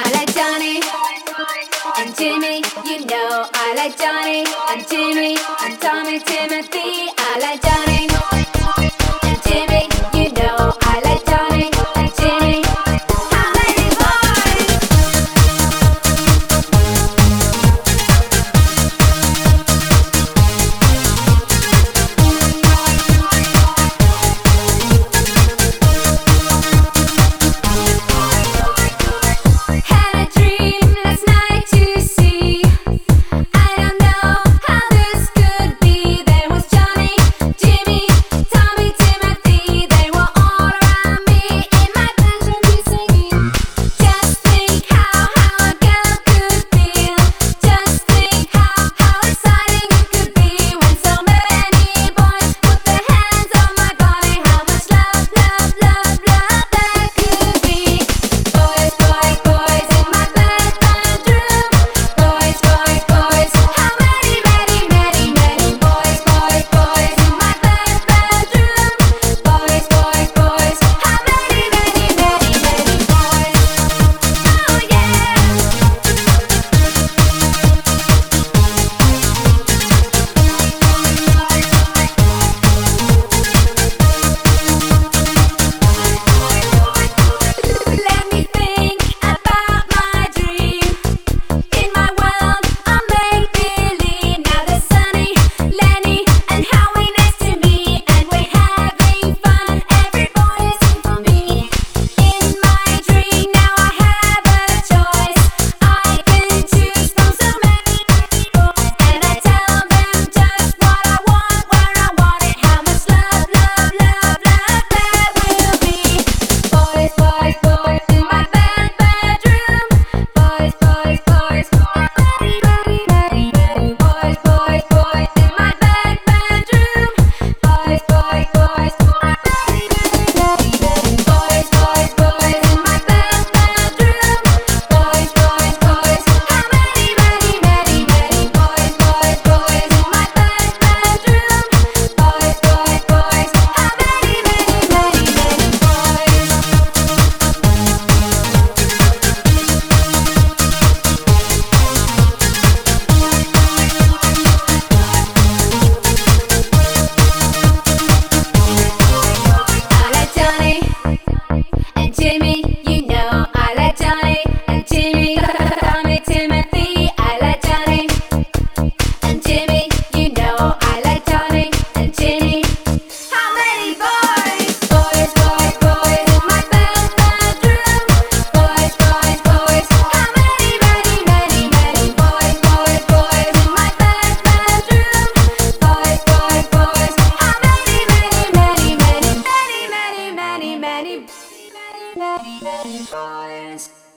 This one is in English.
like Johnny and Jimmy. You know I like Johnny and Jimmy and Tommy Timothy. I like Johnny and Jimmy. You know I like Johnny and Jimmy. How many boys? Had a dream last night to see. I don't know how this could be. There was Johnny, Jimmy, Tommy, Timothy. They were all around me in my bedroom singing. Just think how a girl could feel. Just think how exciting it could be when so many boys put their hands on my body. How much love, love, love, love there could be. Boys, boys, boys in my bedroom. Boys, boys, boys. How many, many, many, many boys, boys, boys in my bedroom. Boys, boys, boys. How many, many, many, many boys. Oh yeah. Let me think about my dream. In my world, I make believe. Now there's Sunny, Lenny, and Howie next to me, and we're having fun. Every boy is in for me. In my dream, now I have a choice. I can choose from so many people, and I tell them just what I want, where I want it. How much love, love, love, love there will be. Boys, boys, boys in my bedroom. Boys, boys, boys. Many, many, many, many boys, boys, boys in my bedroom. Boys, boys, boys. Many, many, many, many boys, boys, boys in my bedroom. Boys, boys, boys. How many, many, many, many boys, boys, boys in my bedroom. Boys, boys, boys. How many, many, many, many boys. I like Johnny and Jimmy. You know I like Johnny and Jimmy. Tommy, Timothy. I like Johnny and Jimmy. You know I like Johnny and Jimmy. How many boys? Boys, boys, boys in my bedroom. Boys, boys, boys. How many, many, many, many boys, boys, boys in my bedroom. Boys, boys, boys. How many, many, many, many, many, many, many, many, many, many boys.